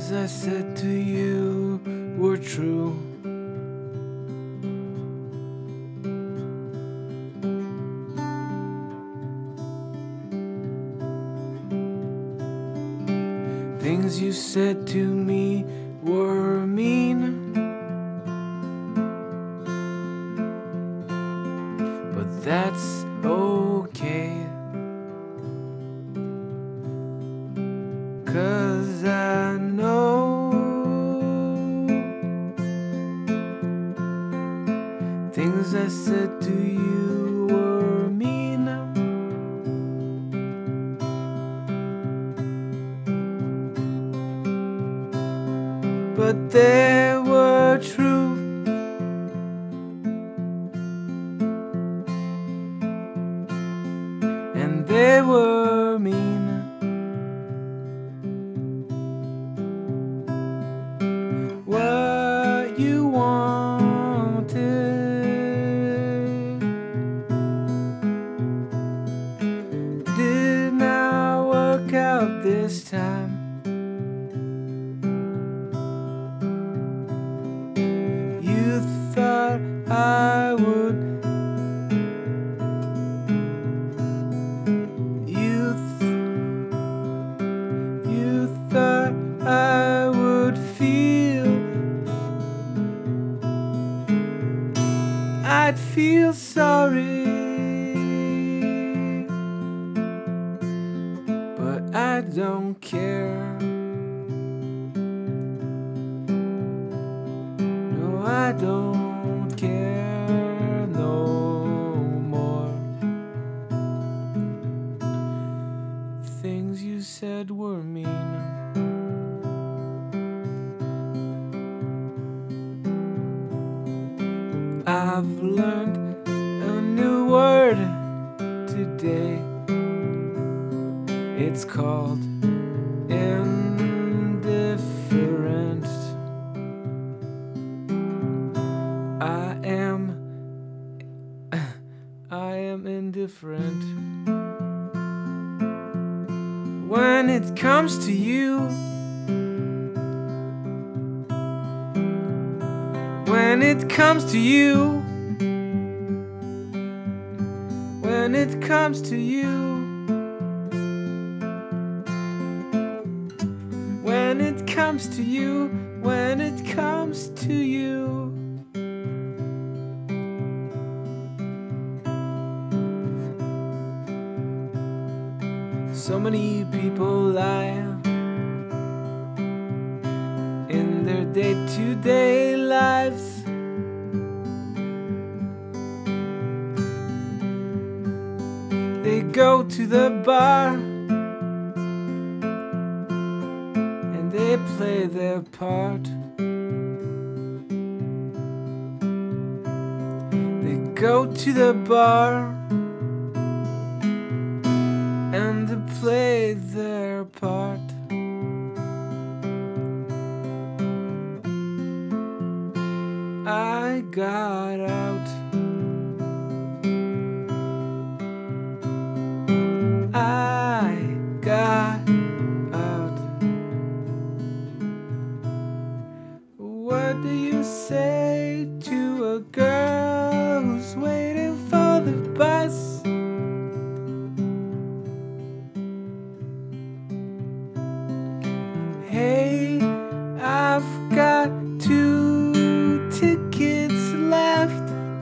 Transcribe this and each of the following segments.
Things I said to you were true. Things you said to me were mean, but that's okay, 'cause I know things I said to you were mean, but they were true. And they were mean. What you wanted did not work out this time. You thought I would. You thought I would feel. I'd feel sorry, but I don't care. No, I don't care no more. Things you said were mean. I've learned a new word today. It's called indifferent. I am indifferent. When it comes to you, when it comes to you, when it comes to you, when it comes to you, when it comes to you. So many people lie in their day-to-day lives. They go to the bar and they play their part. They go to the bar and they play their part. I got out. I got out. What do you say to a girl who's waiting for the bus? Hey, I've got 2 tickets left.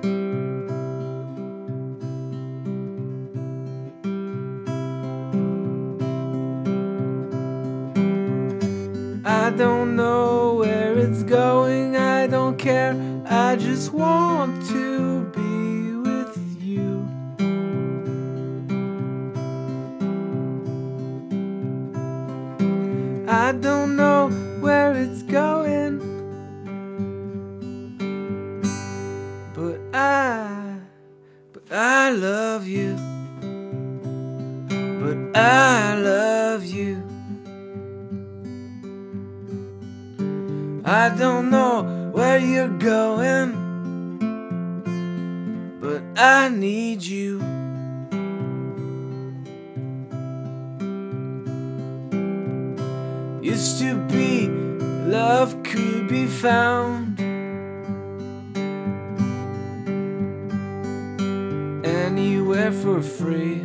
I don't know where it's going, I don't care, I just want to be with you. I don't know where it's going, but I love you. But I love you. I don't know where you're going, but I need you. Used to be love could be found anywhere for free,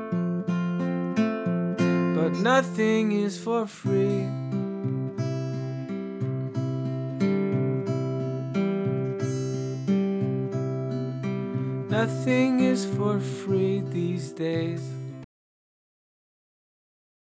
but nothing is for free. Nothing is for free these days.